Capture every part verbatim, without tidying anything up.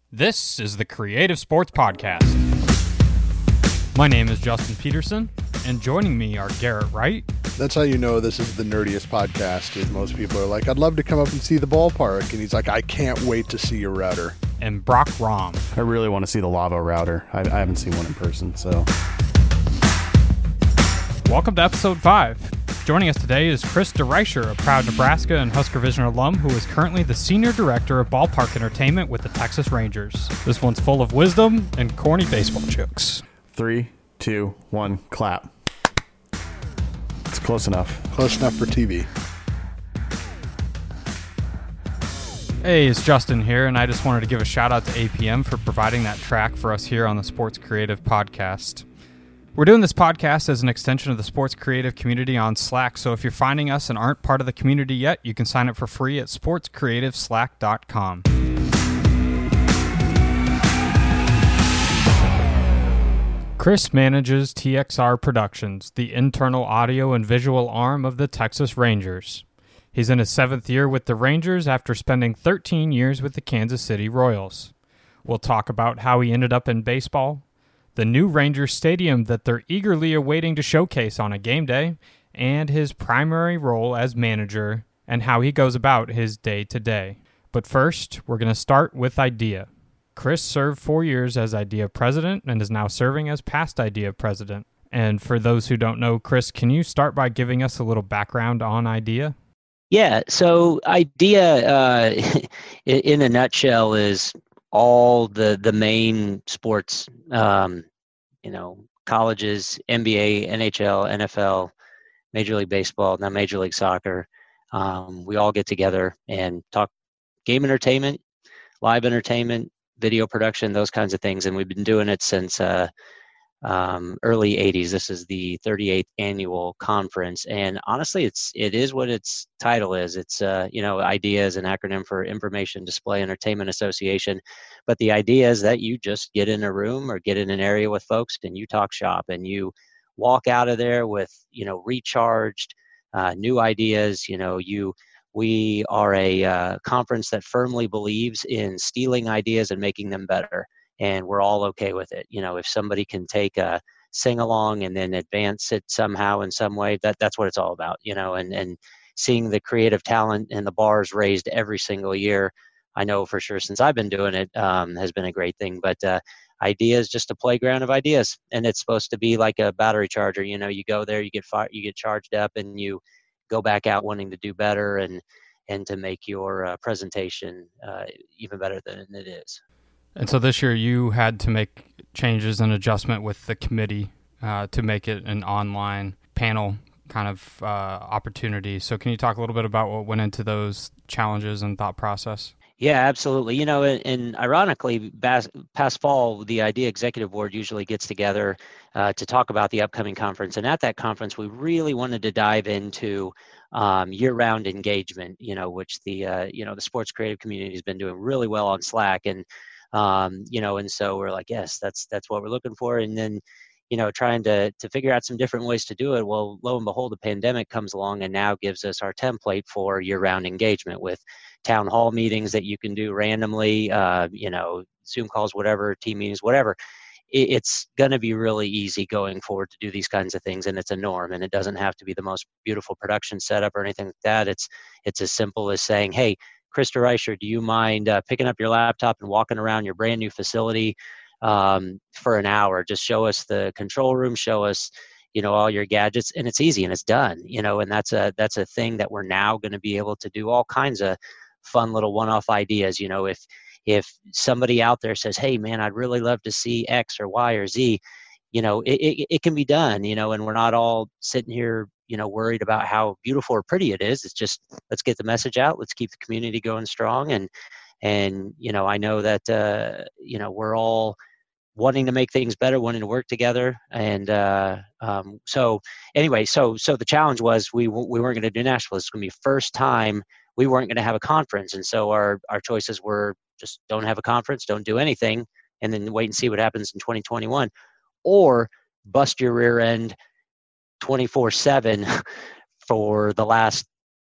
This is the Creative Sports Podcast. My name is Justin Peterson, and joining me are Garrett Wright. That's how you know this is the nerdiest podcast, is most people are like, I'd love to come up and see the ballpark. And he's like, I can't wait to see your router. And Brock Rom. I really want to see the lava router. I, I haven't seen one in person, so. Welcome to episode five. Joining us today is Chris DeReicher, a proud Nebraska and Husker Vision alum who is currently the Senior Director of Ballpark Entertainment with the Texas Rangers. This one's full of wisdom and corny baseball jokes. Three, two, one, clap. It's close enough. Close enough for T V. Hey, it's Justin here, and I just wanted to give a shout out to A P M for providing that track for us here on the Sports Creative Podcast. We're doing this podcast as an extension of the sports creative community on Slack, so if you're finding us and aren't part of the community yet, you can sign up for free at sports creative slack dot com. Chris manages T X R Productions, the internal audio and visual arm of the Texas Rangers. He's in his seventh year with the Rangers after spending thirteen years with the Kansas City Royals. We'll talk about how he ended up in baseball, the new Rangers stadium that they're eagerly awaiting to showcase on a game day, and his primary role as manager and how he goes about his day-to-day. But first, we're going to start with IDEA. Chris served four years as IDEA president and is now serving as past IDEA president. And for those who don't know, Chris, can you start by giving us a little background on IDEA? Yeah, so IDEA, uh, in a nutshell, is all the the main sports, um, you know, colleges, N B A, N H L, N F L, Major League Baseball, now Major League Soccer. Um, we all get together and talk game entertainment, live entertainment, video production, those kinds of things. And we've been doing it since uh, um, early eighties. This is the thirty-eighth annual conference. And honestly, it's, it is what its title is. It's, uh, you know, IDEA is an acronym for Information Display Entertainment Association. But the idea is that you just get in a room or get in an area with folks and you talk shop and you walk out of there with, you know, recharged, uh, new ideas. You know, you, we are a uh, conference that firmly believes in stealing ideas and making them better. And we're all okay with it. You know, if somebody can take a sing along and then advance it somehow in some way, that that's what it's all about, you know, and, and seeing the creative talent and the bars raised every single year. I know for sure since I've been doing it um, has been a great thing, but uh, IDEA is just a playground of ideas, and it's supposed to be like a battery charger. You know, you go there, you get fire, you get charged up, and you go back out wanting to do better and and to make your uh, presentation uh, even better than it is. And so this year you had to make changes and adjustment with the committee uh, to make it an online panel kind of uh, opportunity. So can you talk a little bit about what went into those challenges and thought process? Yeah, absolutely. You know, and, and ironically, past, past fall, the IDEA Executive Board usually gets together uh, to talk about the upcoming conference. And at that conference, we really wanted to dive into um, year-round engagement, you know, which the, uh, you know, the sports creative community has been doing really well on Slack. And, um, you know, and so we're like, yes, that's that's what we're looking for. And then, you know, trying to to figure out some different ways to do it. Well, lo and behold, the pandemic comes along and now gives us our template for year-round engagement with town hall meetings that you can do randomly, uh, you know, Zoom calls, whatever, team meetings, whatever. It, it's going to be really easy going forward to do these kinds of things, and it's a norm. And it doesn't have to be the most beautiful production setup or anything like that. It's it's as simple as saying, hey, Chris DeReicher, do you mind uh, picking up your laptop and walking around your brand new facility um, for an hour? Just show us the control room, show us, you know, all your gadgets, and it's easy and it's done, you know, and that's a, that's a thing that we're now going to be able to do all kinds of fun little one-off ideas. You know, if, if somebody out there says, hey man, I'd really love to see X or Y or Z, you know, it, it, it can be done, you know, and we're not all sitting here, you know, worried about how beautiful or pretty it is. It's just, let's get the message out. Let's keep the community going strong. And, and, you know, I know that, uh, you know, we're all wanting to make things better, wanting to work together. And, uh, um, so anyway, so, so the challenge was we, we weren't going to do Nashville. It's going to be first time we weren't going to have a conference. And so our, our choices were just don't have a conference, don't do anything, and then wait and see what happens in twenty twenty-one, or bust your rear end twenty-four seven for the last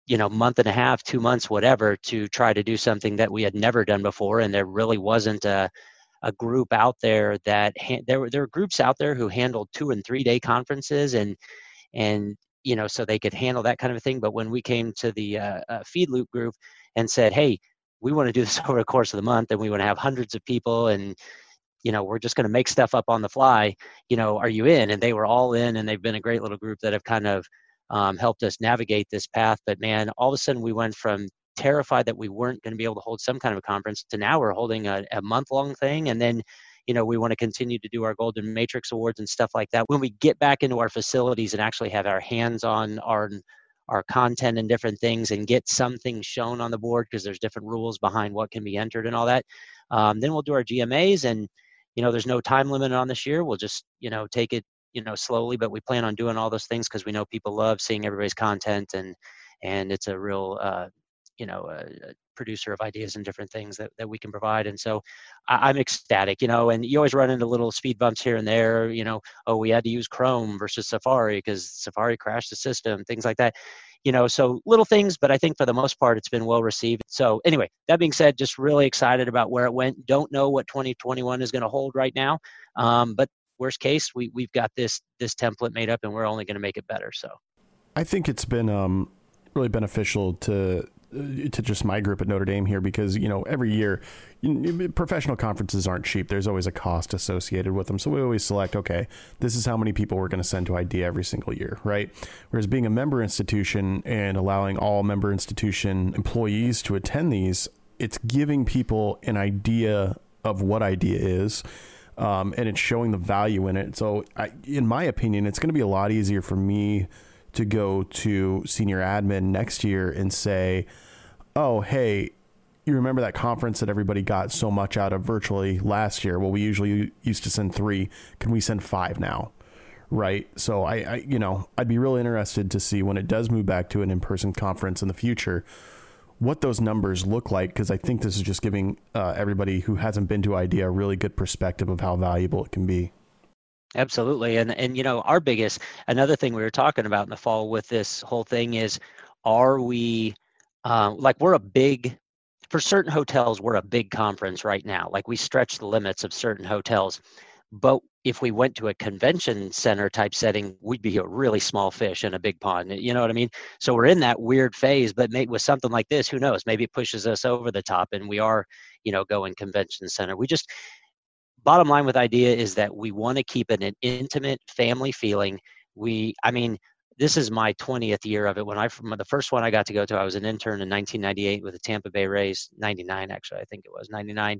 you know, month and a half, two months, whatever, to try to do something that we had never done before. And there really wasn't a, a group out there that ha- there were, there were groups out there who handled two and three day conferences and, and, you know, so they could handle that kind of a thing. But when we came to the uh, uh, Feed Loop group and said, hey, we want to do this over the course of the month and we want to have hundreds of people and, you know, we're just going to make stuff up on the fly, you know, are you in? And they were all in, and they've been a great little group that have kind of um, helped us navigate this path. But man, all of a sudden we went from terrified that we weren't going to be able to hold some kind of a conference to now we're holding a, a month long thing. And then, you know, we want to continue to do our Golden Matrix Awards and stuff like that. When we get back into our facilities and actually have our hands on our our content and different things and get something shown on the board, because there's different rules behind what can be entered and all that, um, then we'll do our G M As. And you know, there's no time limit on this year. We'll just, you know, take it, you know, slowly, but we plan on doing all those things because we know people love seeing everybody's content, and, and it's a real, uh, you know, a, a producer of ideas and different things that, that we can provide. And so I, I'm ecstatic, you know, and you always run into little speed bumps here and there, you know, oh, we had to use Chrome versus Safari because Safari crashed the system, things like that. You know, so little things, but I think for the most part, it's been well received. So anyway, that being said, just really excited about where it went. Don't know what twenty twenty-one is going to hold right now. Um, but worst case, we, we've got this, this template made up and we're only going to make it better. So I think it's been um, really beneficial to to just my group at Notre Dame here, because, you know, every year you, professional conferences aren't cheap. There's always a cost associated with them. So we always select, okay, this is how many people we're going to send to IDEA every single year, right? Whereas being a member institution and allowing all member institution employees to attend these, it's giving people an idea of what IDEA is. Um, and it's showing the value in it. So I, in my opinion, it's going to be a lot easier for me to go to senior admin next year and say, oh, hey, you remember that conference that everybody got so much out of virtually last year? Well, we usually used to send three. Can we send five now? Right. So I, I, you know, I'd be really interested to see when it does move back to an in-person conference in the future, what those numbers look like. Cause I think this is just giving uh, everybody who hasn't been to IDEA a really good perspective of how valuable it can be. Absolutely. And, and, you know, our biggest, another thing we were talking about in the fall with this whole thing is, are we, uh, like we're a big, for certain hotels, we're a big conference right now. Like we stretch the limits of certain hotels. But if we went to a convention center type setting, we'd be a really small fish in a big pond. You know what I mean? So we're in that weird phase, but maybe with something like this, who knows? Maybe it pushes us over the top and we are, you know, going convention center. We just, bottom line with IDEA is that we want to keep it an intimate family feeling. We, I mean, this is my twentieth year of it. When I, from the first one I got to go to, I was an intern in nineteen ninety-eight with the Tampa Bay Rays, ninety-nine actually, I think it was ninety-nine.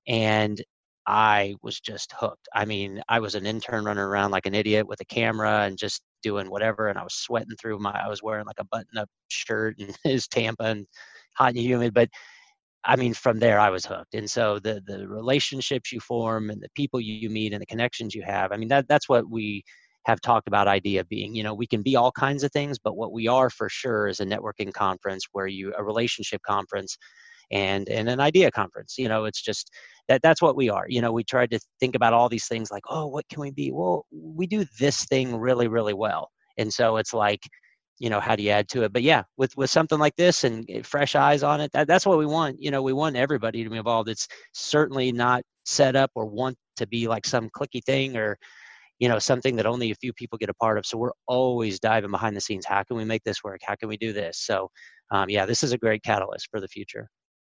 And I was just hooked. I mean, I was an intern running around like an idiot with a camera and just doing whatever. And I was sweating through my, I was wearing like a button up shirt and his Tampa and hot and humid, but I mean, from there I was hooked. And so the the relationships you form and the people you meet and the connections you have, I mean, that that's what we have talked about IDEA being. You know, we can be all kinds of things, but what we are for sure is a networking conference where you, a relationship conference and, and an IDEA conference. You know, it's just that that's what we are. You know, we tried to think about all these things like, oh, what can we be? Well, we do this thing really, really well. And so it's like, you know, how do you add to it? But yeah, with, with something like this and fresh eyes on it, that, that's what we want. You know, we want everybody to be involved. It's certainly not set up or want to be like some clicky thing or, you know, something that only a few people get a part of. So we're always diving behind the scenes. How can we make this work? How can we do this? So um, yeah, this is a great catalyst for the future.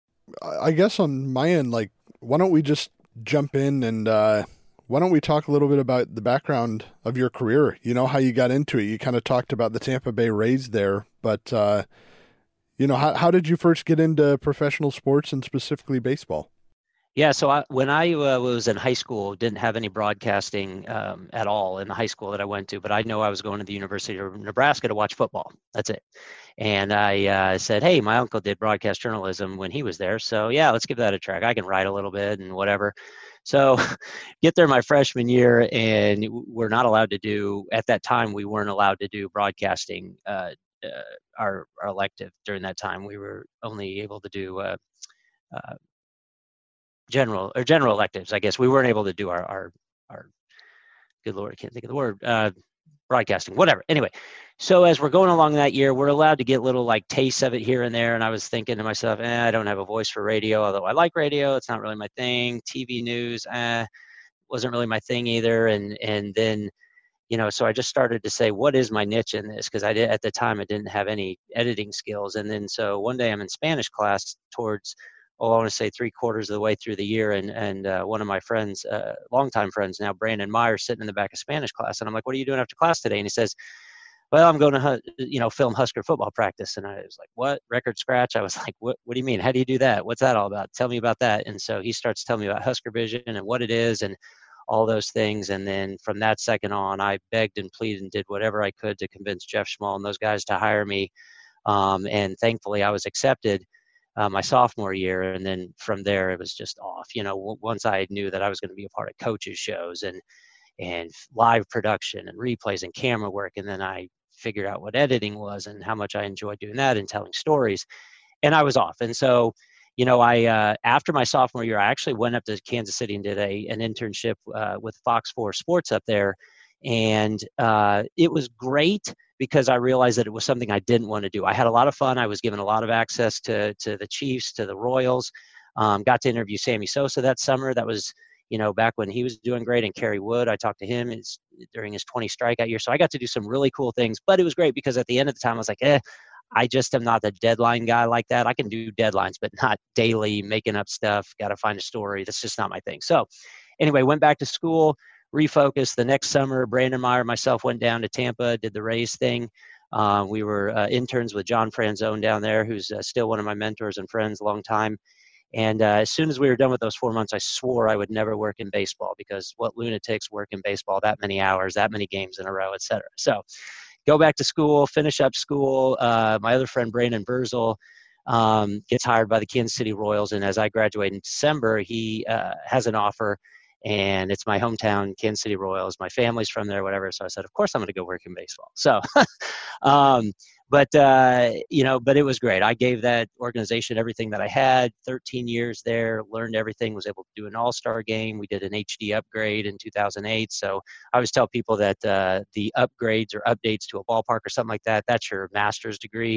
I guess on my end, like, why don't we just jump in and, uh, why don't we talk a little bit about the background of your career? You know, how you got into it. You kind of talked about the Tampa Bay Rays there, but, uh, you know, how, how did you first get into professional sports and specifically baseball? Yeah, so I, when I uh, was in high school, didn't have any broadcasting um, at all in the high school that I went to, but I know I was going to the University of Nebraska to watch football. That's it. And I uh, said, hey, my uncle did broadcast journalism when he was there. So yeah, let's give that a try. I can write a little bit and whatever. So get there my freshman year, and we're not allowed to do, at that time, we weren't allowed to do broadcasting, uh, uh, our, our elective during that time. We were only able to do uh, uh, general or general electives, I guess. We weren't able to do our, our, our good Lord, I can't think of the word, uh, broadcasting, whatever. Anyway, so as we're going along that year, we're allowed to get little like tastes of it here and there. And I was thinking to myself, eh, I don't have a voice for radio, although I like radio. It's not really my thing. T V news, eh, wasn't really my thing either. And and then, you know, so I just started to say, what is my niche in this? Because I did at the time I didn't have any editing skills. And then so one day I'm in Spanish class towards, oh, I want to say three quarters of the way through the year, and and uh, one of my friends, uh, longtime friends now, Brandon Meyer, sitting in the back of Spanish class, and I'm like, what are you doing after class today? And he says, well, I'm going to, you know, film Husker football practice. And I was like, what? Record scratch? I was like, what, what do you mean? How do you do that? What's that all about? Tell me about that. And so he starts telling me about Husker Vision and what it is and all those things. And then from that second on, I begged and pleaded and did whatever I could to convince Jeff Schmall and those guys to hire me. Um, and thankfully I was accepted uh, my sophomore year. And then from there, it was just off. You know, w- once I knew that I was going to be a part of coaches shows and and live production and replays and camera work. And then I figured out what editing was and how much I enjoyed doing that and telling stories. And I was off. And so, you know, I, uh, after my sophomore year, I actually went up to Kansas City and did a, an internship uh, with Fox four Sports up there. And uh, it was great because I realized that it was something I didn't want to do. I had a lot of fun. I was given a lot of access to, to the Chiefs, to the Royals, um, got to interview Sammy Sosa that summer. That was, you know, back when he was doing great, and Kerry Wood, I talked to him his, during his twenty strikeout year. So I got to do some really cool things, but it was great because at the end of the time I was like, eh, I just am not the deadline guy like that. I can do deadlines, but not daily making up stuff. Got to find a story. That's just not my thing. So anyway, went back to school, refocused. The next summer, Brandon Meyer, myself went down to Tampa, did the Rays thing. Uh, we were uh, interns with John Franzone down there, who's uh, still one of my mentors and friends, long time. And uh, as soon as we were done with those four months, I swore I would never work in baseball because what lunatics work in baseball that many hours, that many games in a row, et cetera. So go back to school, finish up school. Uh, my other friend, Brandon Verzel, um, gets hired by the Kansas City Royals. And as I graduate in December, he uh, has an offer. And it's my hometown, Kansas City Royals. My family's from there, whatever. So I said, of course I'm going to go work in baseball. So, um, but, uh, you know, but it was great. I gave that organization everything that I had, thirteen years there, learned everything, was able to do an all-star game. We did an H D upgrade in two thousand eight. So I always tell people that uh, the upgrades or updates to a ballpark or something like that, that's your master's degree.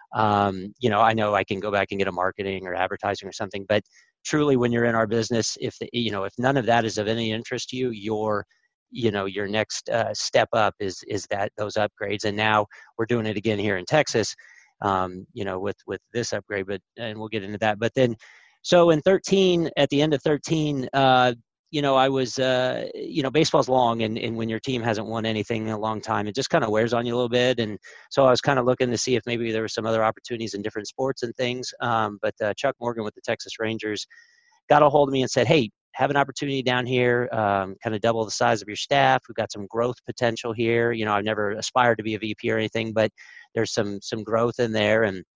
Um, you know, I know I can go back and get a marketing or advertising or something, but truly when you're in our business, if the, you know, if none of that is of any interest to you, your, you know, your next uh, step up is, is that those upgrades. And now we're doing it again here in Texas, um, you know, with, with this upgrade, but, and we'll get into that. But then, so in thirteen, at the end of thirteen, uh, you know, I was, uh, you know, baseball's long, and, and when your team hasn't won anything in a long time, it just kind of wears on you a little bit. And so I was kind of looking to see if maybe there were some other opportunities in different sports and things. Um, but uh, Chuck Morgan with the Texas Rangers got a hold of me and said, hey, have an opportunity down here, um, kind of double the size of your staff. We've got some growth potential here. You know, I've never aspired to be a V P or anything, but there's some, some growth in there. And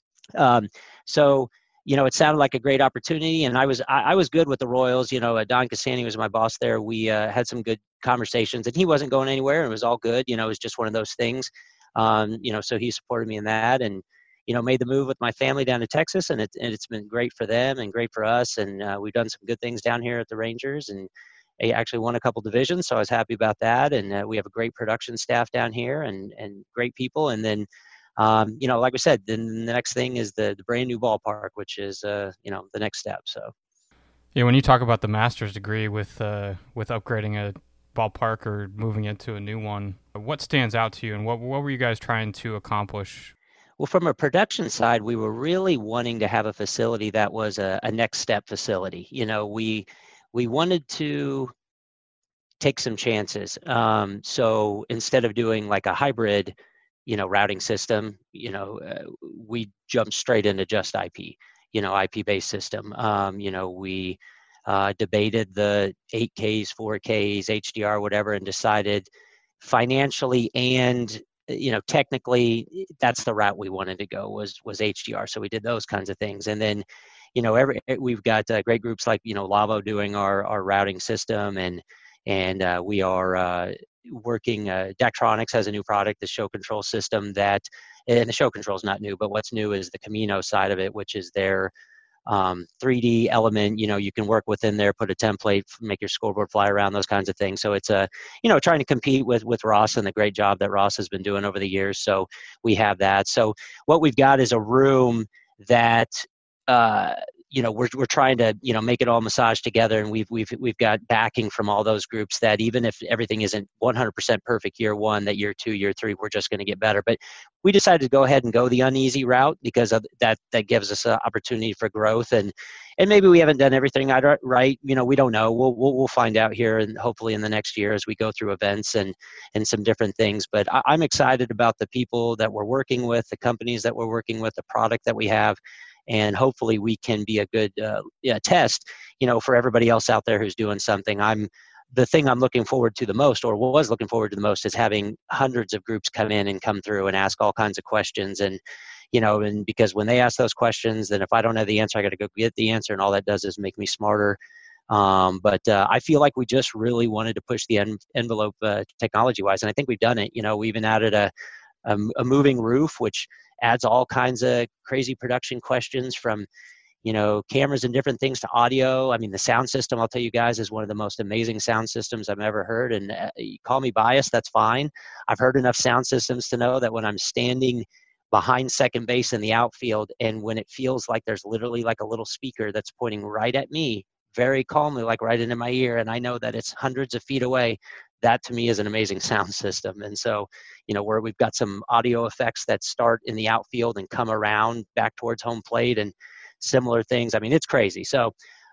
um, so, you know, it sounded like a great opportunity, and I was I, I was good with the Royals. You know, uh, Don Cassani was my boss there. We uh, had some good conversations, and he wasn't going anywhere, and it was all good. You know, it was just one of those things. Um, you know, so he supported me in that, and you know, made the move with my family down to Texas, and, it, and it's been great for them and great for us. And uh, we've done some good things down here at the Rangers, and I actually won a couple divisions, so I was happy about that. And uh, we have a great production staff down here, and and great people, and then. Um, you know, like we said, then the next thing is the, the brand new ballpark, which is, uh, you know, the next step. So, yeah, when you talk about the master's degree with uh, with upgrading a ballpark or moving into a new one, what stands out to you, and what what were you guys trying to accomplish? Well, from a production side, we were really wanting to have a facility that was a, a next step facility. You know, we we wanted to take some chances. Um, so instead of doing like a hybrid, you know, routing system, you know, uh, we jumped straight into just I P, you know, I P-based system. Um, you know, we uh, debated the eight Ks, four Ks, H D R, whatever, and decided financially and, you know, technically that's the route we wanted to go was, was H D R. So we did those kinds of things. And then, you know, every, we've got uh, great groups like, you know, Lavo doing our, our routing system, and, and uh, we are, uh, working, uh, Daktronics has a new product, the show control system that, and the show control is not new, but what's new is the Camino side of it, which is their um, three D element, you know, you can work within there, put a template, make your scoreboard fly around, those kinds of things. So it's a, you know, trying to compete with, with Ross and the great job that Ross has been doing over the years. So we have that. So what we've got is a room that, uh, you know, we're we're trying to, you know, make it all massage together, and we've we've we've got backing from all those groups that even if everything isn't one hundred percent perfect year one, that year two, year three, we're just going to get better. But we decided to go ahead and go the uneasy route because of that that gives us an opportunity for growth, and and maybe we haven't done everything right. You know, we don't know. We'll we'll, we'll find out here, and hopefully in the next year as we go through events and and some different things. But I, I'm excited about the people that we're working with, the companies that we're working with, the product that we have. And hopefully we can be a good uh, yeah, test, you know, for everybody else out there who's doing something. I'm the thing I'm looking forward to the most, or was looking forward to the most, is having hundreds of groups come in and come through and ask all kinds of questions. And, you know, and because when they ask those questions, then if I don't have the answer, I got to go get the answer, and all that does is make me smarter. Um, but uh, I feel like we just really wanted to push the en- envelope uh, technology-wise, and I think we've done it. You know, we even added a a, a moving roof, which adds all kinds of crazy production questions, from, you know, cameras and different things to audio. I mean, the sound system, I'll tell you guys, is one of the most amazing sound systems I've ever heard. And uh, you call me biased, that's fine. I've heard enough sound systems to know that when I'm standing behind second base in the outfield, and when it feels like there's literally like a little speaker that's pointing right at me, very calmly, like right into my ear, and I know that it's hundreds of feet away, that to me is an amazing sound system. And so, you know, where we've got some audio effects that start in the outfield and come around back towards home plate and similar things. I mean, it's crazy. So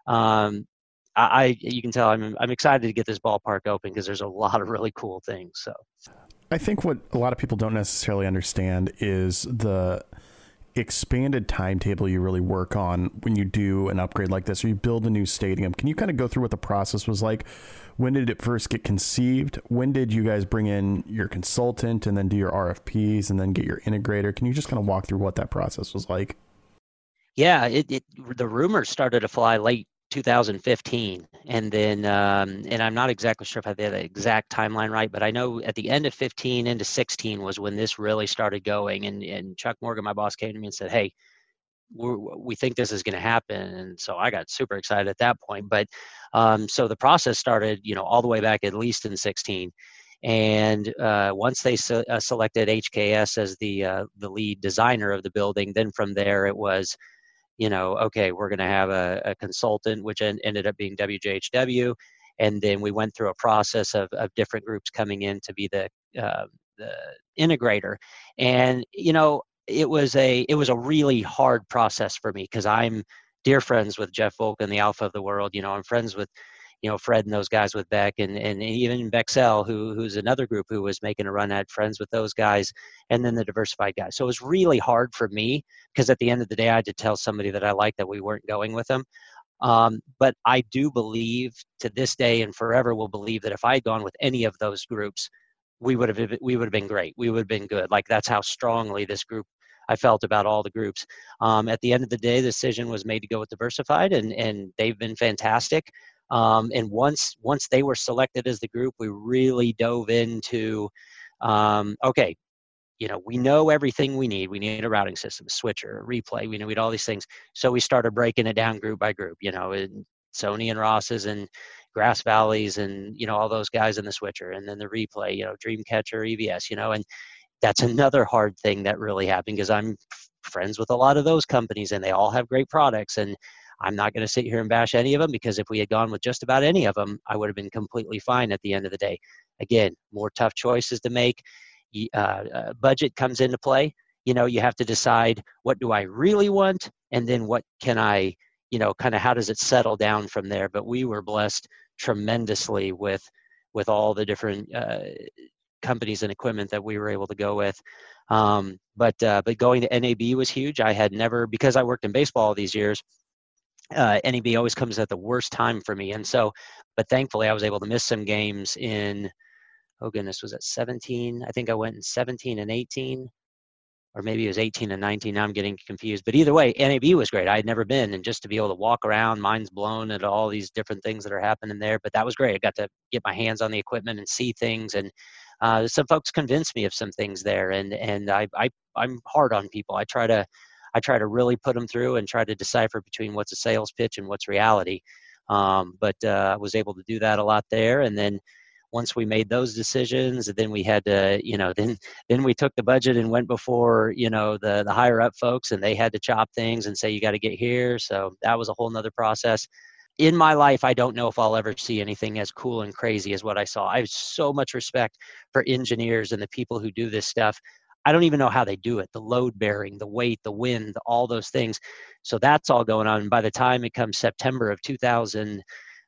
um, I, I, you can tell I'm, I'm excited to get this ballpark open because there's a lot of really cool things. So I think what a lot of people don't necessarily understand is the expanded timetable you really work on when you do an upgrade like this, or you build a new stadium. Can you kind of go through what the process was like? When did it first get conceived? When did you guys bring in your consultant and then do your R F Ps and then get your integrator? Can you just kind of walk through what that process was like? Yeah, it, it the rumors started to fly late two thousand fifteen, and then um, and I'm not exactly sure if I have the exact timeline right, but I know at the end of fifteen into sixteen was when this really started going. And and Chuck Morgan, my boss, came to me and said, "Hey, we're, we think this is going to happen." And so I got super excited at that point. But um, so the process started, you know, all the way back at least in sixteen. And uh, once they se- uh, selected H K S as the uh, the lead designer of the building, then from there it was, you know, okay, we're going to have a, a consultant, which en- ended up being W J H W. And then we went through a process of, of different groups coming in to be the, uh, the integrator. And, you know, it was a, it was a really hard process for me because I'm dear friends with Jeff Volk and the Alpha of the world. You know, I'm friends with, you know, Fred and those guys with Beck, and, and even Bexel, who who's another group who was making a run at, friends with those guys, and then the diversified guys. So it was really hard for me because at the end of the day, I had to tell somebody that I liked that we weren't going with them. Um, but I do believe to this day and forever will believe that if I had gone with any of those groups, we would have we would have been great. We would have been good. Like, that's how strongly this group I felt about all the groups. Um, at the end of the day, the decision was made to go with Diversified, and and they've been fantastic. Um, and once once they were selected as the group, we really dove into, um, okay, you know, we know everything we need. We need a routing system, a switcher, a replay. We need all these things. So we started breaking it down group by group, you know, and Sony and Ross's and Grass Valley's and, you know, all those guys in the switcher, and then the replay, you know, Dreamcatcher, E V S, you know, and that's another hard thing that really happened because I'm f- friends with a lot of those companies and they all have great products. And I'm not going to sit here and bash any of them, because if we had gone with just about any of them, I would have been completely fine at the end of the day. Again, more tough choices to make. Uh, uh, budget comes into play. You know, you have to decide, what do I really want? And then what can I, you know, kind of how does it settle down from there? But we were blessed tremendously with, with all the different uh, companies and equipment that we were able to go with. Um, but, uh, but going to N A B was huge. I had never, because I worked in baseball all these years, Uh, N A B always comes at the worst time for me. And so, but thankfully I was able to miss some games in, oh goodness, was it seventeen? I think I went in seventeen and eighteen, or maybe it was eighteen and nineteen. Now I'm getting confused. But either way, N A B was great. I had never been, and just to be able to walk around, mind's blown at all these different things that are happening there. But that was great. I got to get my hands on the equipment and see things. And uh, some folks convinced me of some things there. And and I, I I'm hard on people. I try to I try to really put them through and try to decipher between what's a sales pitch and what's reality. Um, but uh, I was able to do that a lot there. And then once we made those decisions, then we had to, you know, then then we took the budget and went before, you know, the the higher up folks, and they had to chop things and say, you got to get here. So that was a whole nother process. In my life, I don't know if I'll ever see anything as cool and crazy as what I saw. I have so much respect for engineers and the people who do this stuff. I don't even know how they do it. The load bearing, the weight, the wind, all those things. So that's all going on. And by the time it comes September of two thousand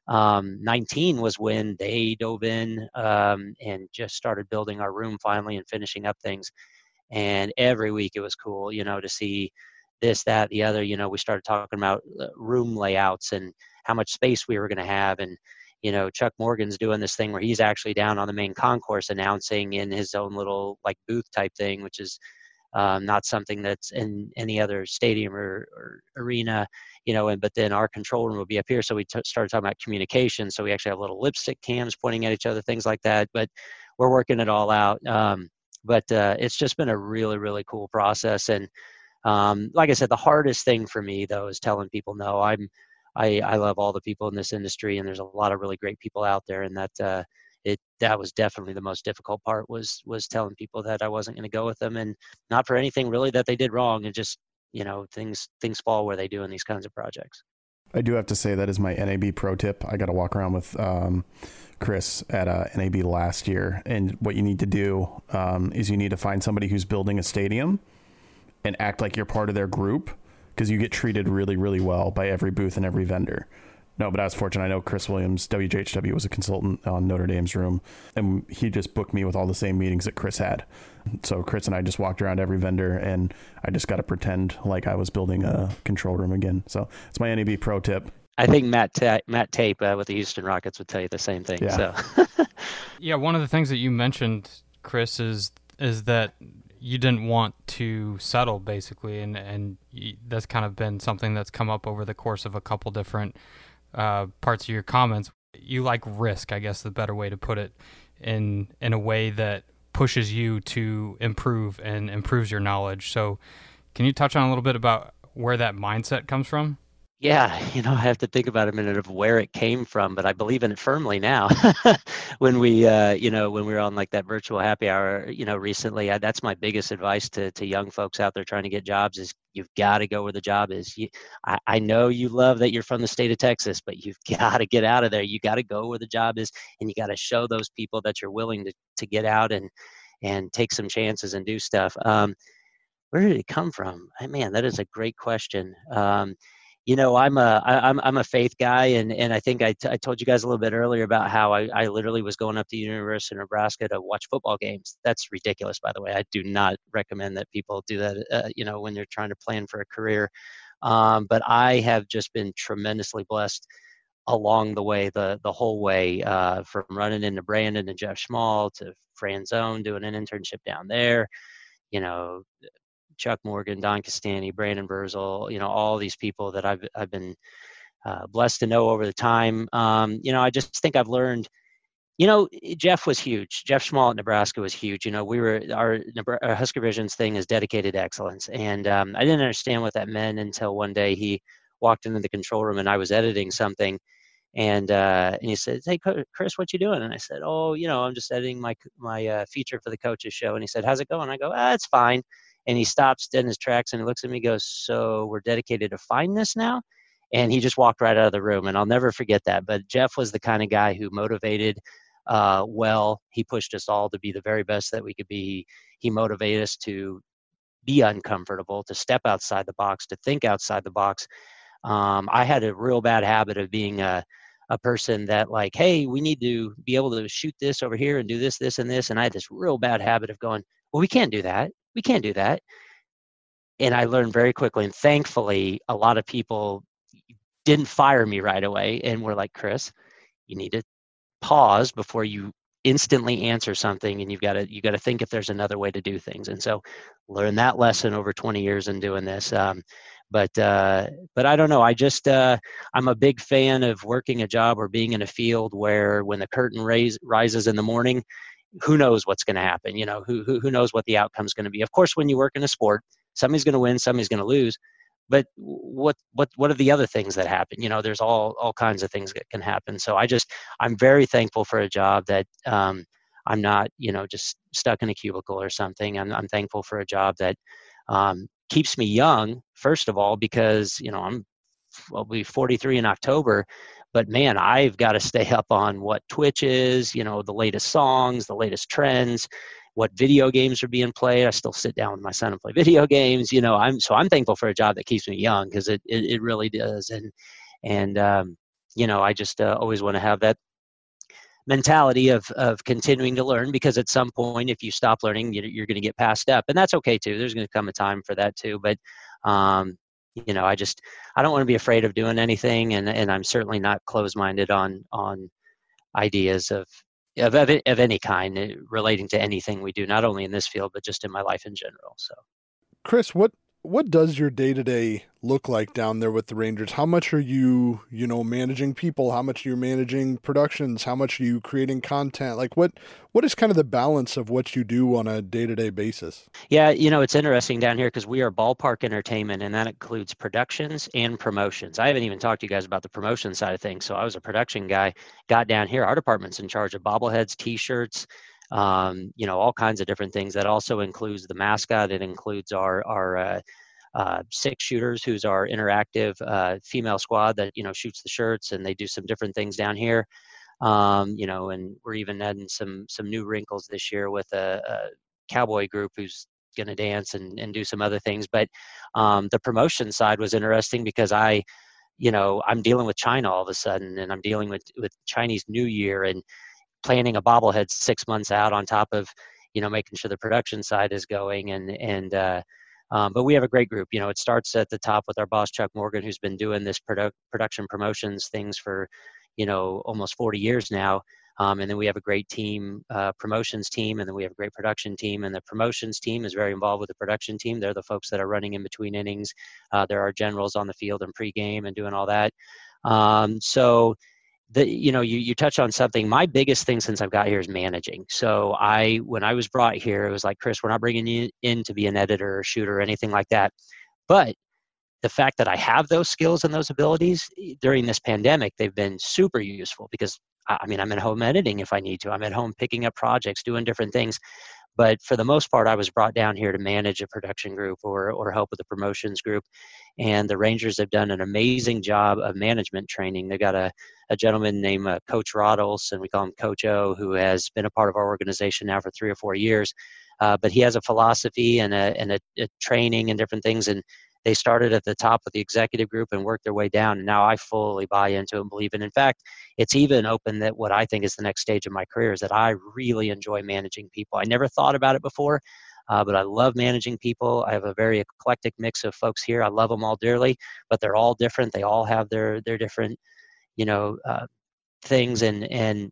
nineteen was when they dove in um, and just started building our room finally and finishing up things. And every week it was cool, you know, to see this, that, the other. You know, we started talking about room layouts and how much space we were going to have. And, you know, Chuck Morgan's doing this thing where he's actually down on the main concourse announcing in his own little like booth type thing, which is um, not something that's in any other stadium or, or arena, you know, and but then our control room will be up here. So we t- started talking about communication. So we actually have little lipstick cams pointing at each other, things like that. But we're working it all out. Um, but uh, it's just been a really, really cool process. And um, like I said, the hardest thing for me, though, is telling people, no, I'm, I, I love all the people in this industry, and there's a lot of really great people out there. And that uh, it that was definitely the most difficult part was was telling people that I wasn't going to go with them, and not for anything really that they did wrong. And just, you know, things things fall where they do in these kinds of projects. I do have to say that is my N A B pro tip. I got to walk around with um, Chris at uh, N A B last year. And what you need to do um, is you need to find somebody who's building a stadium and act like you're part of their group, because you get treated really, really well by every booth and every vendor. No, but I was fortunate. I know Chris Williams, W J H W, was a consultant on Notre Dame's room, and he just booked me with all the same meetings that Chris had. So Chris and I just walked around every vendor, and I just got to pretend like I was building a control room again. So it's my N A B pro tip. I think Matt Ta- Matt Tape uh, with the Houston Rockets would tell you the same thing. Yeah. So. Yeah, one of the things that you mentioned, Chris, is is that you didn't want to settle, basically, and and you, that's kind of been something that's come up over the course of a couple different uh, parts of your comments. You like risk, I guess, the better way to put it, in in a way that pushes you to improve and improves your knowledge. So can you touch on a little bit about where that mindset comes from? Yeah, you know, I have to think about a minute of where it came from, but I believe in it firmly now. when we, uh, you know, when we were on like that virtual happy hour, you know, recently, I, that's my biggest advice to to young folks out there trying to get jobs is you've got to go where the job is. You, I, I know you love that you're from the state of Texas, but you've got to get out of there. You got to go where the job is, and you got to show those people that you're willing to to get out and and take some chances and do stuff. Um, where did it come from? I, man, that is a great question. Um, You know, I'm a I, I'm I'm a faith guy, and, and I think I, t- I told you guys a little bit earlier about how I, I literally was going up to the University of Nebraska to watch football games. That's ridiculous, by the way. I do not recommend that people do that. Uh, you know, when they're trying to plan for a career. Um, but I have just been tremendously blessed along the way, the the whole way, uh, from running into Brandon and Jeff Schmall to Franzone, doing an internship down there. You know. Chuck Morgan, Don Castani, Brandon Verzel, you know, all these people that I've I've been uh, blessed to know over the time. Um, you know, I just think I've learned, you know, Jeff was huge. Jeff Schmall at Nebraska was huge. You know, we were, our, our Husker Visions thing is dedicated excellence. And um, I didn't understand what that meant until one day he walked into the control room and I was editing something. And uh, and he said, "Hey, Chris, what you doing?" And I said, "Oh, you know, I'm just editing my my uh, feature for the coaches show." And he said, "How's it going?" I go, "Ah, it's fine." And he stops dead in his tracks and he looks at me and goes, "So we're dedicated to fineness now?" And he just walked right out of the room. And I'll never forget that. But Jeff was the kind of guy who motivated uh, well. He pushed us all to be the very best that we could be. He motivated us to be uncomfortable, to step outside the box, to think outside the box. Um, I had a real bad habit of being a, a person that like, hey, we need to be able to shoot this over here and do this, this, and this. And I had this real bad habit of going, well, we can't do that. We can't do that. And I learned very quickly. And thankfully, a lot of people didn't fire me right away. And were like, Chris, you need to pause before you instantly answer something. And you've got to, you got to think if there's another way to do things. And so learn that lesson over twenty years in doing this. Um, but, uh, but I don't know. I just, uh, I'm a big fan of working a job or being in a field where when the curtain raise, rises in the morning, who knows what's going to happen? You know, who, who, who knows what the outcome is going to be? Of course, when you work in a sport, somebody's going to win, somebody's going to lose. But what what what are the other things that happen? You know, there's all all kinds of things that can happen. So I just I'm very thankful for a job that um, I'm not, you know, just stuck in a cubicle or something. I'm I'm thankful for a job that um, keeps me young. First of all, because you know I'm I'll be forty-three in October, but man, I've got to stay up on what Twitch is. You know, the latest songs, the latest trends, what video games are being played. I still sit down with my son and play video games. You know, I'm so I'm thankful for a job that keeps me young, because it, it it really does. And and um, you know, I just uh, always want to have that mentality of of continuing to learn, because at some point, if you stop learning, you're, you're going to get passed up, and that's okay too. There's going to come a time for that too. But um, you know, I just I don't want to be afraid of doing anything, and and I'm certainly not closed-minded on on ideas of. Of, of of any kind relating to anything we do, not only in this field, but just in my life in general. So, Chris, what what does your day-to-day look like down there with the Rangers? How much are you, you know, managing people? How much are you managing productions? How much are you creating content? Like what what is kind of the balance of what you do on a day-to-day basis? Yeah, you know, it's interesting down here because we are Ballpark Entertainment, and that includes productions and promotions. I haven't even talked to you guys about the promotion side of things. So I was a production guy, got down here. Our department's in charge of bobbleheads, T-shirts, um, you know, all kinds of different things. That also includes the mascot. It includes our our uh, uh, six shooters, who's our interactive uh, female squad that, you know, shoots the shirts, and they do some different things down here. Um, you know, and we're even adding some some new wrinkles this year with a, a cowboy group who's going to dance and, and do some other things. But um, the promotion side was interesting because I, you know, I'm dealing with China all of a sudden, and I'm dealing with, with Chinese New Year and planning a bobblehead six months out on top of, you know, making sure the production side is going. And, and, uh, um, but we have a great group. You know, it starts at the top with our boss, Chuck Morgan, who's been doing this produ- production promotions things for, you know, almost forty years now. Um, and then we have a great team, uh, promotions team, and then we have a great production team. And the promotions team is very involved with the production team. They're the folks that are running in between innings. Uh, there are generals on the field and pregame and doing all that. Um, so, the you know, you you touch on something. My biggest thing since I've got here is managing. So I, when I was brought here, it was like, Chris, we're not bringing you in to be an editor or shooter or anything like that. But the fact that I have those skills and those abilities during this pandemic, they've been super useful because, I mean, I'm at home editing if I need to. I'm at home picking up projects, doing different things. But for the most part, I was brought down here to manage a production group or or help with the promotions group. And the Rangers have done an amazing job of management training. They've got a, a gentleman named uh, Coach Rod Olson, we call him Coach O, who has been a part of our organization now for three or four years. Uh, but he has a philosophy and a and a, a training and different things. And they started at the top of the executive group and worked their way down. And now I fully buy into it and believe it. In fact, it's even opened that what I think is the next stage of my career is that I really enjoy managing people. I never thought about it before, uh, but I love managing people. I have a very eclectic mix of folks here. I love them all dearly, but they're all different. They all have their their different, you know, uh, things. And and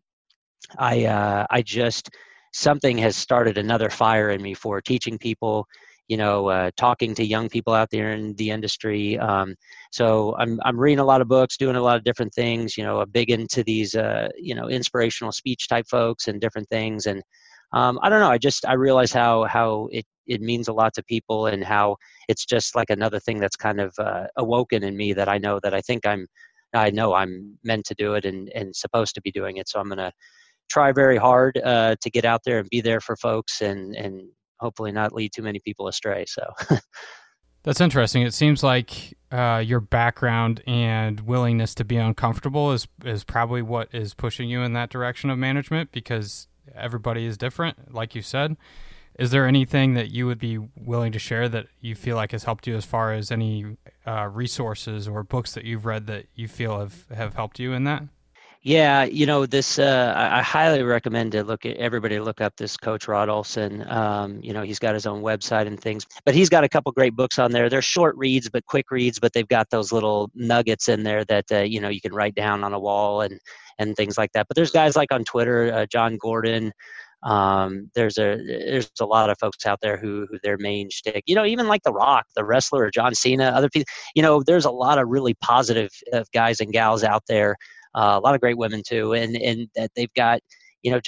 I uh, I just, something has started another fire in me for teaching people, you know, uh, talking to young people out there in the industry. Um, so I'm I'm reading a lot of books, doing a lot of different things. You know, I'm big into these, uh, you know, inspirational speech type folks and different things. And um, I don't know, I just I realize how how it it means a lot to people, and how it's just like another thing that's kind of uh, awoken in me that I know that I think I'm I know I'm meant to do it and and supposed to be doing it. So I'm gonna try very hard uh, to get out there and be there for folks, and and hopefully not lead too many people astray. So that's interesting. It seems like uh, your background and willingness to be uncomfortable is is probably what is pushing you in that direction of management, because everybody is different, like you said. Is there anything that you would be willing to share that you feel like has helped you, as far as any uh, resources or books that you've read that you feel have, have helped you in that? Yeah, you know, this, uh, I, I highly recommend to look at everybody look up this Coach Rod Olson. Um, you know, he's got his own website and things, but he's got a couple great books on there. They're short reads, but quick reads, but they've got those little nuggets in there that, uh, you know, you can write down on a wall and, and things like that. But there's guys like on Twitter, uh, John Gordon. Um, there's a, there's a lot of folks out there who, who their main shtick, you know, even like The Rock, the wrestler, or John Cena, other people, you know, there's a lot of really positive uh, guys and gals out there. Uh, a lot of great women too, and and that they've got, you know, just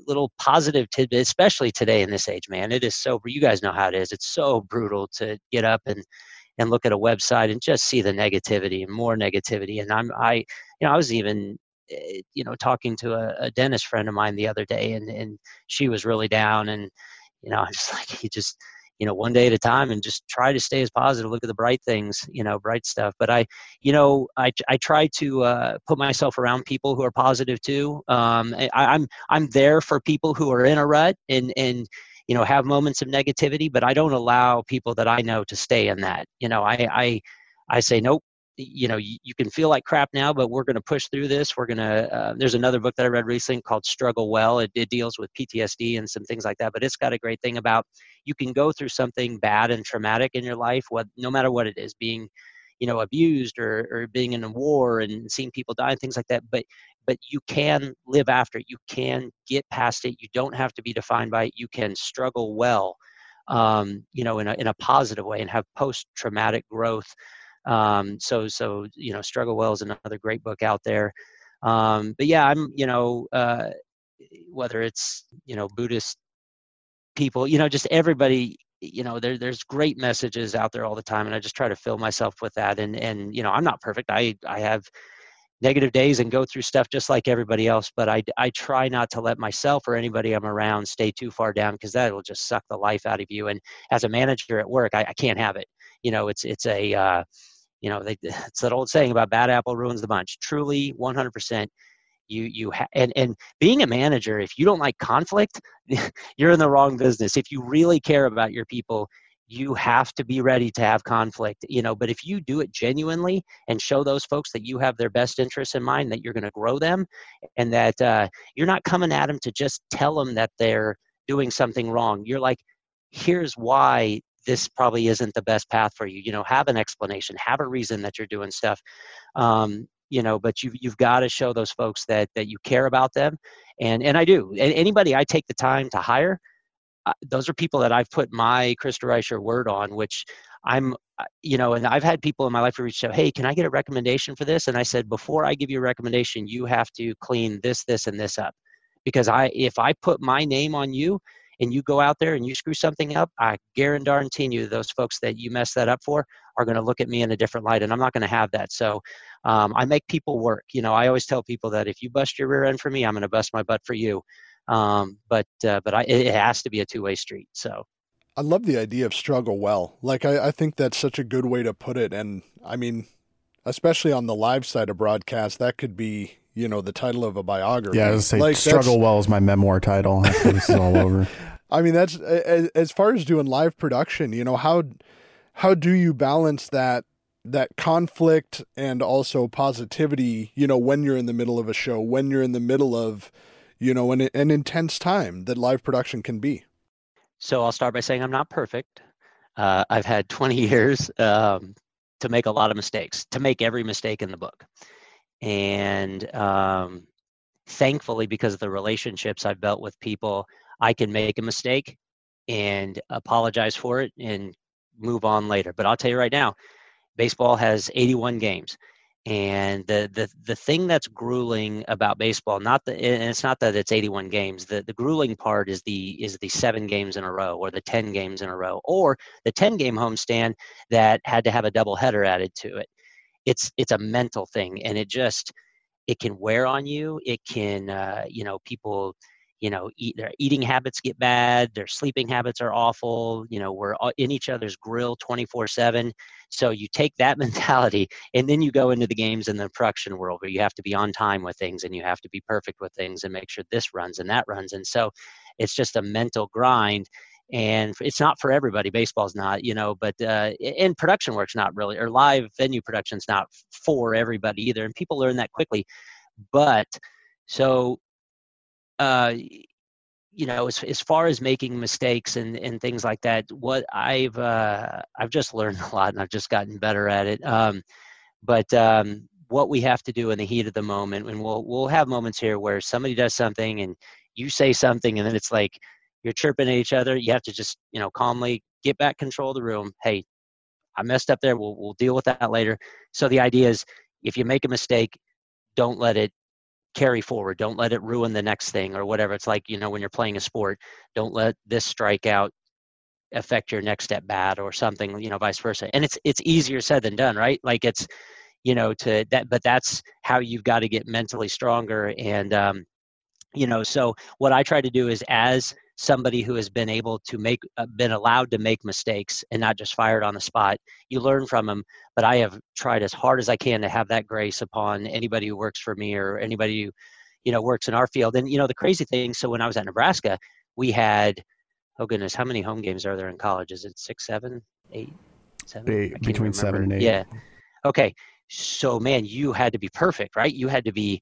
little positive tidbit, especially today in this age, man. It is so, you guys know how it is. It's so brutal to get up and, and look at a website and just see the negativity and more negativity. And I'm, I, you know, I was even, you know, talking to a, a dentist friend of mine the other day, and, and she was really down, and, you know, I'm just like, you just, you know, one day at a time, and just try to stay as positive, look at the bright things, you know, bright stuff. But I, you know, I, I try to uh, put myself around people who are positive too. Um, I, I'm, I'm there for people who are in a rut and, and, you know, have moments of negativity, but I don't allow people that I know to stay in that. You know, I, I, I say, nope, you know, you, you can feel like crap now, but we're going to push through this. We're going to, uh, there's another book that I read recently called Struggle Well. It, it deals with P T S D and some things like that, but it's got a great thing about you can go through something bad and traumatic in your life, what, no matter what it is, being, you know, abused or, or being in a war and seeing people die and things like that. But, but you can live after it. You can get past it. You don't have to be defined by it. You can struggle well, um, you know, in a, in a positive way and have post-traumatic growth. Um, so, so, you know, Struggle Well is another great book out there. Um, but yeah, I'm, you know, uh, whether it's, you know, Buddhist people, you know, just everybody, you know, there, there's great messages out there all the time. And I just try to fill myself with that. And, and, you know, I'm not perfect. I, I have negative days and go through stuff just like everybody else, but I, I try not to let myself or anybody I'm around stay too far down, because that will just suck the life out of you. And as a manager at work, I, I can't have it. You know, it's, it's a, uh, you know, they, it's that old saying about bad apple ruins the bunch. Truly, one hundred percent. You, you, ha- and, and being a manager, if you don't like conflict, you're in the wrong business. If you really care about your people, you have to be ready to have conflict, you know, but if you do it genuinely and show those folks that you have their best interests in mind, that you're going to grow them, and that uh, you're not coming at them to just tell them that they're doing something wrong. You're like, here's why this probably isn't the best path for you. You know, have an explanation, have a reason that you're doing stuff. Um, you know, but you've, you've got to show those folks that, that you care about them. And, and I do. Anybody I take the time to hire, uh, those are people that I've put my Krista Reicher word on, which I'm, you know, and I've had people in my life who reached out, hey, can I get a recommendation for this? And I said, before I give you a recommendation, you have to clean this, this, and this up. Because I, if I put my name on you, and you go out there and you screw something up, I guarantee you those folks that you mess that up for are going to look at me in a different light, and I'm not going to have that. So um, I make people work. You know, I always tell people that if you bust your rear end for me, I'm going to bust my butt for you. Um, but uh, but I, it has to be a two-way street. So I love the idea of struggle well. Like, I, I think that's such a good way to put it. And I mean, especially on the live side of broadcast, that could be, you know, the title of a biography. Yeah, I was say like, Struggle Well is my memoir title after this is all over. I mean, that's as, as far as doing live production, you know, how how do you balance that that conflict and also positivity, you know, when you're in the middle of a show, when you're in the middle of, you know, an, an intense time that live production can be? So I'll start by saying I'm not perfect. Uh, I've had twenty years um, to make a lot of mistakes, to make every mistake in the book. And um, thankfully, because of the relationships I've built with people, I can make a mistake and apologize for it and move on later. But I'll tell you right now, baseball has eighty-one games. And the, the, the thing that's grueling about baseball, not the, and it's not that it's eighty-one games. The, the grueling part is the, is the seven games in a row, or the ten games in a row, or the ten game homestand that had to have a double header added to it. It's, it's a mental thing, and it just, it can wear on you. It can, uh, you know, people, you know, eat, their eating habits get bad. Their sleeping habits are awful. You know, we're in each other's grill twenty-four seven. So you take that mentality, and then you go into the games in the production world where you have to be on time with things, and you have to be perfect with things, and make sure this runs and that runs. And so it's just a mental grind, and it's not for everybody. Baseball's not, you know, but uh, and production work's not really, or live venue production's not for everybody either. And people learn that quickly. But so, uh, you know, as as far as making mistakes and, and things like that, what I've uh, I've just learned a lot, and I've just gotten better at it. Um, but um, what we have to do in the heat of the moment, and we'll we'll have moments here where somebody does something and you say something, and then it's like you're chirping at each other. You have to just, you know, calmly get back control of the room. Hey, I messed up there. We'll we'll deal with that later. So the idea is, if you make a mistake, don't let it carry forward. Don't let it ruin the next thing or whatever. It's like, you know, when you're playing a sport, don't let this strikeout affect your next at bat or something, you know, vice versa. And it's it's easier said than done, right? Like it's, you know, to that, but that's how you've got to get mentally stronger. And um, you know, so what I try to do is, as somebody who has been able to make, uh, been allowed to make mistakes and not just fired on the spot, you learn from them. But I have tried as hard as I can to have that grace upon anybody who works for me or anybody who, you know, works in our field. And, you know, the crazy thing, so when I was at Nebraska, we had, oh goodness, how many home games are there in college? Is it six, seven, eight, seven? Eight, between remember. seven and eight. Yeah. Okay. So, man, you had to be perfect, right? You had to be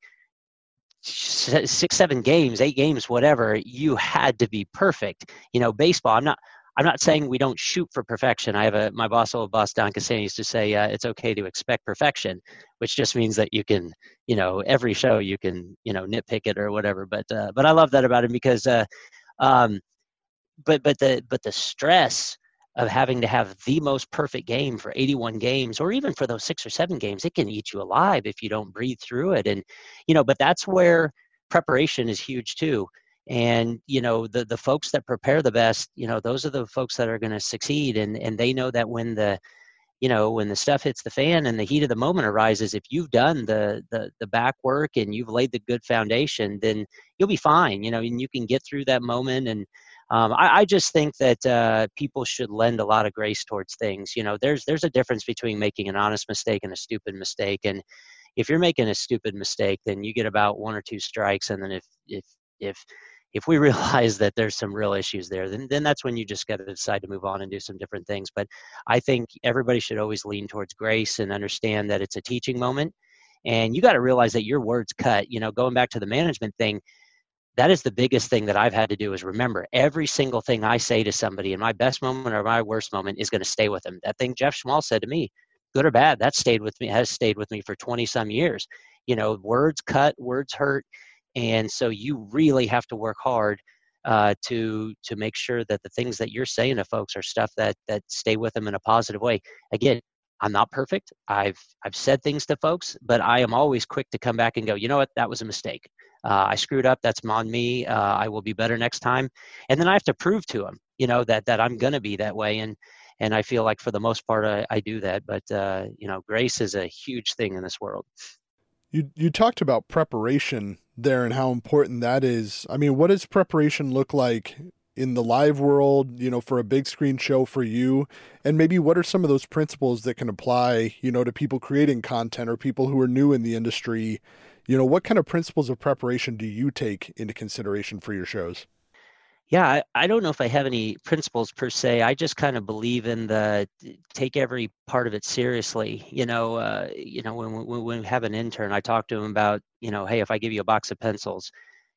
six, seven games, eight games, whatever. You had to be perfect. You know, baseball, I'm not, I'm not saying we don't shoot for perfection. I have a, my boss, old boss, Don Cassani, used to say, uh, it's okay to expect perfection, which just means that you can, you know, every show you can, you know, nitpick it or whatever. But, uh, but I love that about him because, uh, um, but, but the, but the stress of having to have the most perfect game for eighty-one games, or even for those six or seven games, it can eat you alive if you don't breathe through it. And, you know, but that's where preparation is huge too. And, you know, the, the folks that prepare the best, you know, those are the folks that are going to succeed. And, and they know that when the, you know, when the stuff hits the fan and the heat of the moment arises, if you've done the, the, the back work and you've laid the good foundation, then you'll be fine, you know, and you can get through that moment. And, Um, I, I just think that uh, people should lend a lot of grace towards things. You know, there's there's a difference between making an honest mistake and a stupid mistake. And if you're making a stupid mistake, then you get about one or two strikes. And then if if if if we realize that there's some real issues there, then then that's when you just got to decide to move on and do some different things. But I think everybody should always lean towards grace and understand that it's a teaching moment. And you got to realize that your words cut. You know, going back to the management thing, that is the biggest thing that I've had to do, is remember every single thing I say to somebody in my best moment or my worst moment is going to stay with them. That thing Jeff Schmal said to me, good or bad, that stayed with me, has stayed with me for twenty some years. You know, words cut, words hurt. And so you really have to work hard uh, to, to make sure that the things that you're saying to folks are stuff that, that stay with them in a positive way. Again, I'm not perfect. I've, I've said things to folks, but I am always quick to come back and go, you know what, that was a mistake. Uh, I screwed up. That's on me. Uh, I will be better next time. And then I have to prove to them, you know, that, that I'm going to be that way. And, and I feel like for the most part, I, I do that. But, uh, you know, grace is a huge thing in this world. You, you talked about preparation there and how important that is. I mean, what does preparation look like in the live world, you know, for a big screen show for you? And maybe what are some of those principles that can apply, you know, to people creating content or people who are new in the industry? You know, what kind of principles of preparation do you take into consideration for your shows? Yeah, I, I don't know if I have any principles per se. I just kind of believe in the take every part of it seriously. You know, uh, you know, when, when, when we have an intern, I talk to him about, you know, hey, if I give you a box of pencils,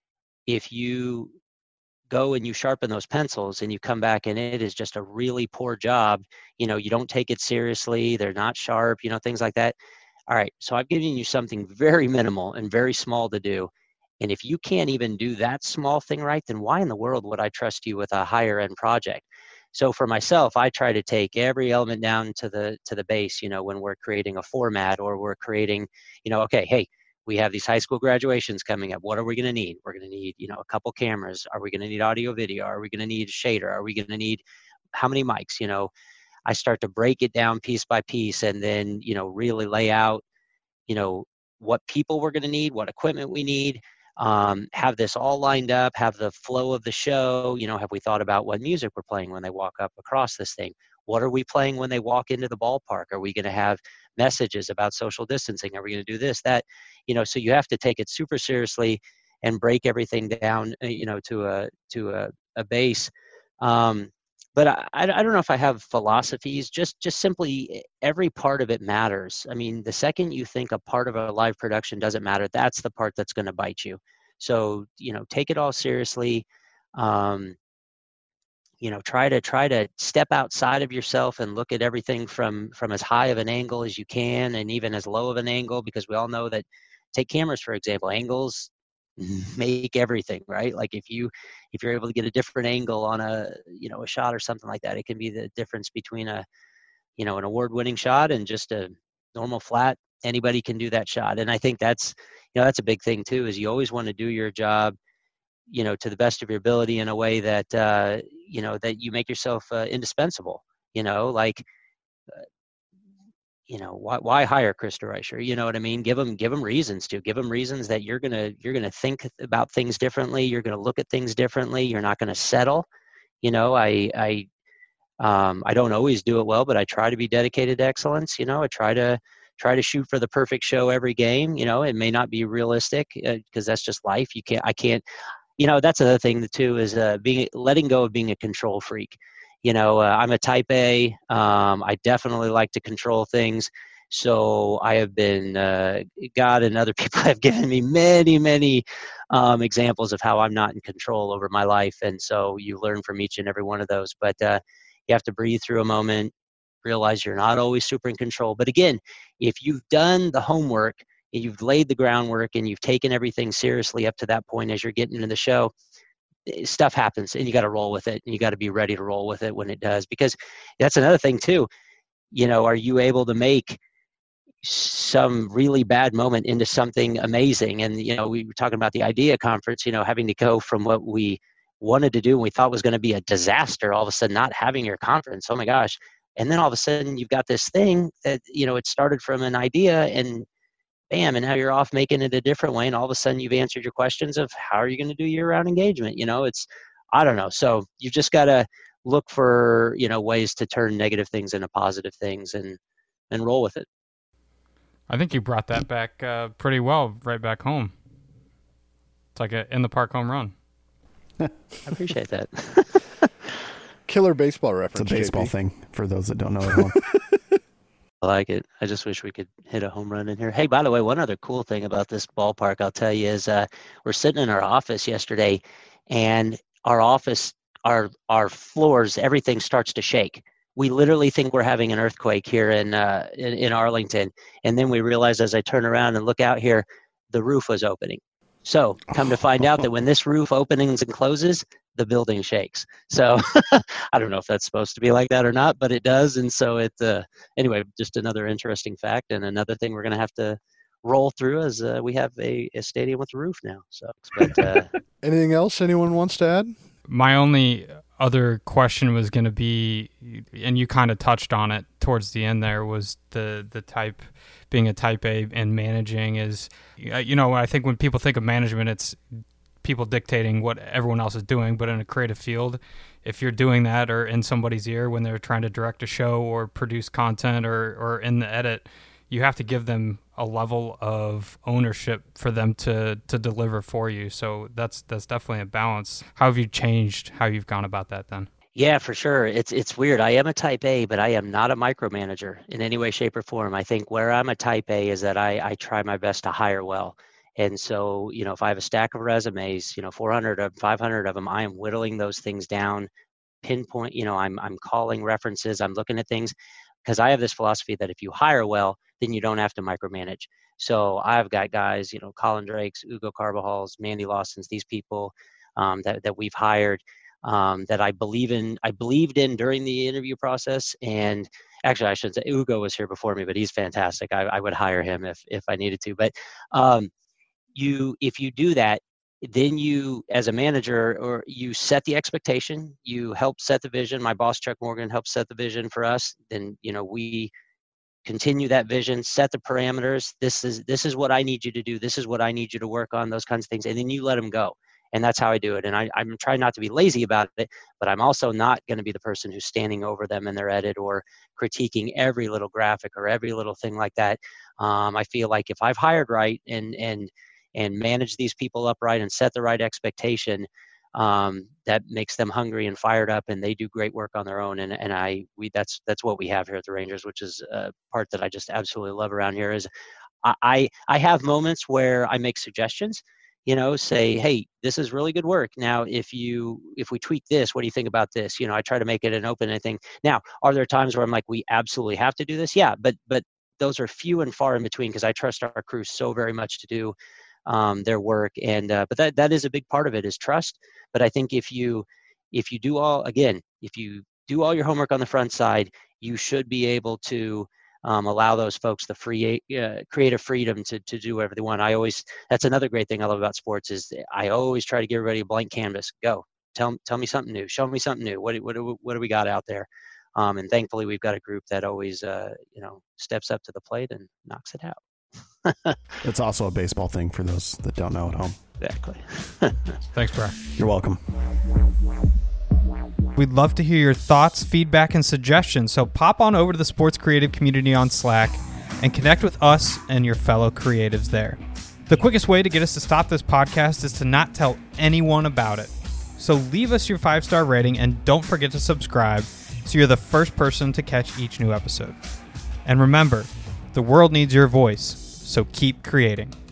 if you go and you sharpen those pencils and you come back and it is just a really poor job, you know, you don't take it seriously, they're not sharp, you know, things like that. All right, so I've given you something very minimal and very small to do. And if you can't even do that small thing right, then why in the world would I trust you with a higher end project? So for myself, I try to take every element down to the to the base, you know, when we're creating a format or we're creating, you know, okay, hey, we have these high school graduations coming up. What are we going to need? We're going to need, you know, a couple cameras. Are we going to need audio, video? Are we going to need a shader? Are we going to need how many mics? You know, I start to break it down piece by piece and then, you know, really lay out, you know, what people we're going to need, what equipment we need, um, have this all lined up, have the flow of the show. You know, have we thought about what music we're playing when they walk up across this thing? What are we playing when they walk into the ballpark? Are we going to have messages about social distancing? Are we going to do this, that? You know, so you have to take it super seriously and break everything down, you know, to a, to a, a base. Um, But I, I don't know if I have philosophies, just, just simply every part of it matters. I mean, the second you think a part of a live production doesn't matter, that's the part that's going to bite you. So, you know, take it all seriously. Um, you know, try to try to step outside of yourself and look at everything from, from as high of an angle as you can and even as low of an angle, because we all know that, take cameras, for example, angles make everything, right? Like if you if you're able to get a different angle on a, you know, a shot or something like that, it can be the difference between a, you know, an award-winning shot and just a normal flat Anybody can do that shot. And I think that's, you know, that's a big thing too, is you always want to do your job, you know, to the best of your ability in a way that, uh, you know, that you make yourself uh, indispensable, you know, like, uh, you know, why, why hire Chris DeReicher? You know what I mean? Give them, give them reasons to give them reasons that you're going to, you're going to think about things differently. You're going to look at things differently. You're not going to settle. You know, I, I, um, I don't always do it well, but I try to be dedicated to excellence. You know, I try to, try to shoot for the perfect show every game. You know, it may not be realistic because uh, that's just life. You can't, I can't, you know, that's another thing too, is uh, being, letting go of being a control freak. You know, uh, I'm a type A. Um, I definitely like to control things. So I have been, uh, God and other people have given me many, many um, examples of how I'm not in control over my life. And so you learn from each and every one of those. But uh, you have to breathe through a moment, realize you're not always super in control. But again, if you've done the homework and you've laid the groundwork and you've taken everything seriously up to that point as you're getting into the show, stuff happens and you got to roll with it, and you got to be ready to roll with it when it does. Because that's another thing too. You know, are you able to make some really bad moment into something amazing? And, you know, we were talking about the IDEA conference, you know, having to go from what we wanted to do and we thought was going to be a disaster, all of a sudden not having your conference. Oh my gosh. And then all of a sudden you've got this thing that, you know, it started from an idea and bam, and now you're off making it a different way. And all of a sudden you've answered your questions of how are you going to do year round engagement? You know, it's, I don't know. So you've just got to look for, you know, ways to turn negative things into positive things and, and roll with it. I think you brought that back uh, pretty well right back home. It's like a in the park home run. I appreciate that. Killer baseball reference. It's a baseball J P. thing for those that don't know at home. I like it. I just wish we could hit a home run in here. Hey, by the way, one other cool thing about this ballpark, I'll tell you, is uh, we're sitting in our office yesterday, and our office, our our floors, everything starts to shake. We literally think we're having an earthquake here in, uh, in in Arlington, and then we realize as I turn around and look out here, the roof was opening. So come to find out that when this roof opens and closes, the building shakes. So I don't know if that's supposed to be like that or not, but it does. And so it, uh, anyway, just another interesting fact and another thing we're going to have to roll through as uh, we have a, a stadium with a roof now. So, but, uh, anything else anyone wants to add? My only other question was going to be, and you kind of touched on it towards the end there, was the, the type, being a type A and managing is, you know, I think when people think of management, it's people dictating what everyone else is doing. But in a creative field, if you're doing that or in somebody's ear when they're trying to direct a show or produce content or, or in the edit, you have to give them a level of ownership for them to, to deliver for you. So that's that's definitely a balance. How have you changed how you've gone about that then? Yeah, for sure. It's it's weird. I am a type A, but I am not a micromanager in any way, shape, or form. I think where I'm a type A is that I, I try my best to hire well. And so, you know, if I have a stack of resumes, you know, four hundred of five hundred of them, I am whittling those things down, pinpoint, you know, I'm I'm calling references, I'm looking at things, because I have this philosophy that if you hire well, then you don't have to micromanage. So I've got guys, you know, Colin Drakes, Ugo Carbajals, Mandy Lawsons, these people um, that, that we've hired um, that I believe in, I believed in during the interview process. And actually I shouldn't say Ugo was here before me, but he's fantastic. I, I would hire him if, if I needed to, but um, you, if you do that, then you, as a manager, or you set the expectation, you help set the vision. My boss, Chuck Morgan, helps set the vision for us. Then, you know, we continue that vision, set the parameters. This is, this is what I need you to do. This is what I need you to work on, those kinds of things. And then you let them go. And that's how I do it. And I, I'm trying not to be lazy about it, but I'm also not going to be the person who's standing over them in their edit or critiquing every little graphic or every little thing like that. Um, I feel like if I've hired right and, and, and manage these people upright and set the right expectation, um, that makes them hungry and fired up, and they do great work on their own. And, and I, we, that's, that's what we have here at the Rangers, which is a part that I just absolutely love around here. Is I, I, I have moments where I make suggestions, you know, say, hey, this is really good work. Now, if you, if we tweak this, what do you think about this? You know, I try to make it an open thing. Now, are there times where I'm like, we absolutely have to do this? Yeah, but, but those are few and far in between, because I trust our crew so very much to do um, their work. And, uh, but that, that is a big part of it, is trust. But I think if you, if you do all, again, if you do all your homework on the front side, you should be able to um, allow those folks the free uh, creative freedom to to do whatever they want. I always that's another great thing I love about sports is I always try to give everybody a blank canvas. Go, tell tell me something new, show me something new. What what what do we got out there? Um, and thankfully, we've got a group that always uh, you know steps up to the plate and knocks it out. It's also a baseball thing for those that don't know at home. Exactly. Thanks, Brian. You're welcome. We'd love to hear your thoughts, feedback, and suggestions, so pop on over to the Sports Creative community on Slack and connect with us and your fellow creatives there. The quickest way to get us to stop this podcast is to not tell anyone about it. So leave us your five-star rating and don't forget to subscribe so you're the first person to catch each new episode. And remember, the world needs your voice, so keep creating.